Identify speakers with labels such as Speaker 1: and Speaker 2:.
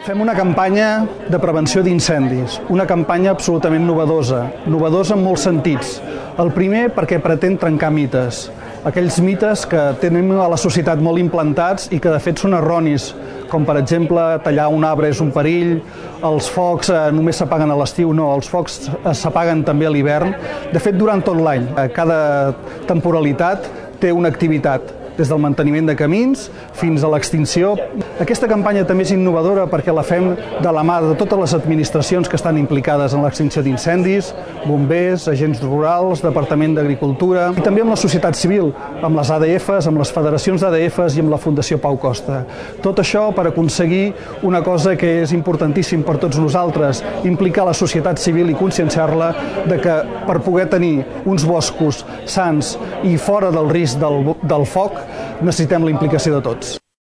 Speaker 1: Fem una campanya de prevenció d'incendis, una campanya absolutament novedosa en molts sentits. El primer perquè pretén trencar mites, aquells mites que tenim a la societat molt implantats i que de fet són erronis, com per exemple tallar un arbre és un perill, els focs només s'apaguen a l'estiu, no, els focs s'apaguen també a l'hivern. De fet, durant tot l'any, cada temporalitat té una activitat, des del manteniment de camins fins a l'extinció. Aquesta campanya també és innovadora perquè la fem de la mà de totes les administracions que estan implicades en l'extinció d'incendis, bombers, agents rurals, Departament d'Agricultura, i també amb la societat civil, amb les ADFs, amb les federacions d'ADFs i amb la Fundació Pau Costa. Tot això per aconseguir una cosa que és importantíssim per tots nosaltres, implicar la societat civil i conscienciar-la de que per poder tenir uns boscos sans i fora del risc del foc, necessitem la implicació de tots.